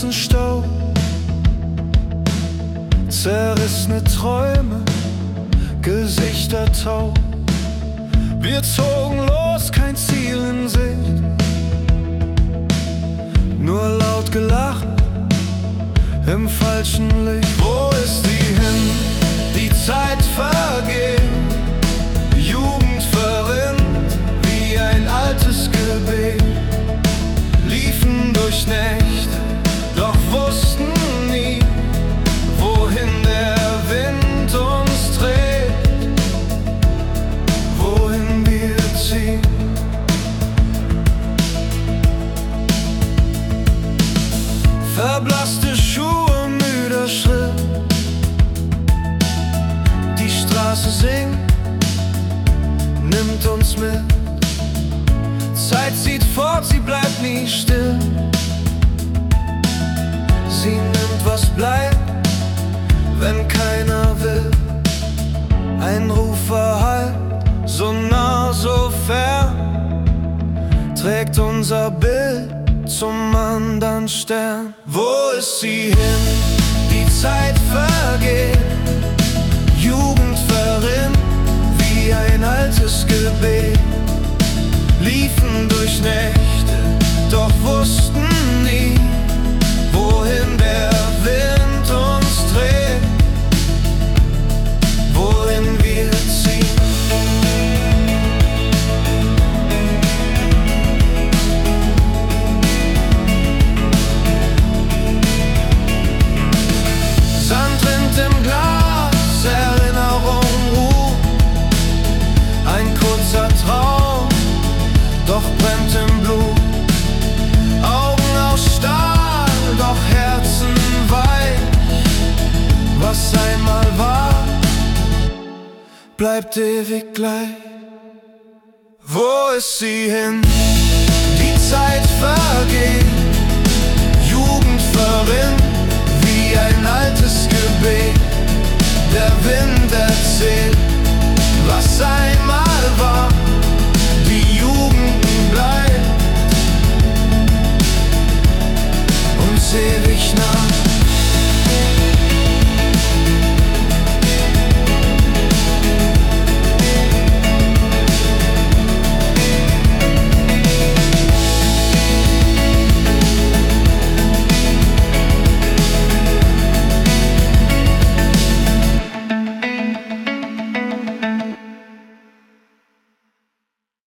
Straßenstaub, zerrissene Träume, Gesichter taub. Wir zogen los, kein Ziel in Sicht, nur laut gelacht im falschen Licht. Wo ist sie hin? Die Zeit vergeht, Jugend verrinnt wie ein altes Gebet. Liefen durch Nächte, doch wussten nie, wohin der Wind uns trägt, wohin wir ziehen. Verblasste Schuhe, müder Schritt, die Straße singt, nimmt uns mit. Zeit zieht fort, sie bleibt nie still. Sie nimmt, was bleibt, wenn keiner will. Ein Ruf verhallt, so nah, so fern, trägt unser Bild zum anderen Stern. Wo ist sie hin? Die Zeit vergeht, Jugend verrinnt wie ein altes Gebet. Liefen durch Nächte, doch wussten nie, wohin der Wind uns trägt, wohin wir ziehen. Sand rinnt im Glas, Erinnerung ruht, ein kurzer Traum, doch brennt im Blut. Augen aus Stahl, doch Herzen weich. Was einmal war, bleibt ewig gleich. Wo ist sie hin?